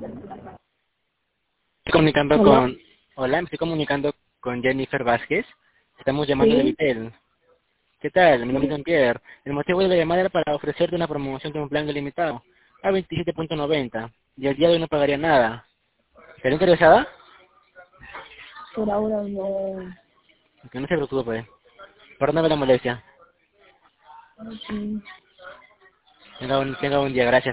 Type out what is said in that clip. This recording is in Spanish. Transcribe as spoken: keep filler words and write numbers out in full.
Estoy comunicando ¿Aló? con... Hola, me estoy comunicando con Jennifer Vázquez. Estamos llamando de Sí, Vitel. ¿Qué tal? Mi nombre es sí, Jean-Pierre. El motivo de la llamada era para ofrecerte una promoción de un plan ilimitado a veintisiete punto noventa y el día de hoy no pagaría nada. ¿Estás interesada? por ahora no. Que no se preocupe. Perdóname la molestia. Mm. Tenga un, tenga un día. Gracias.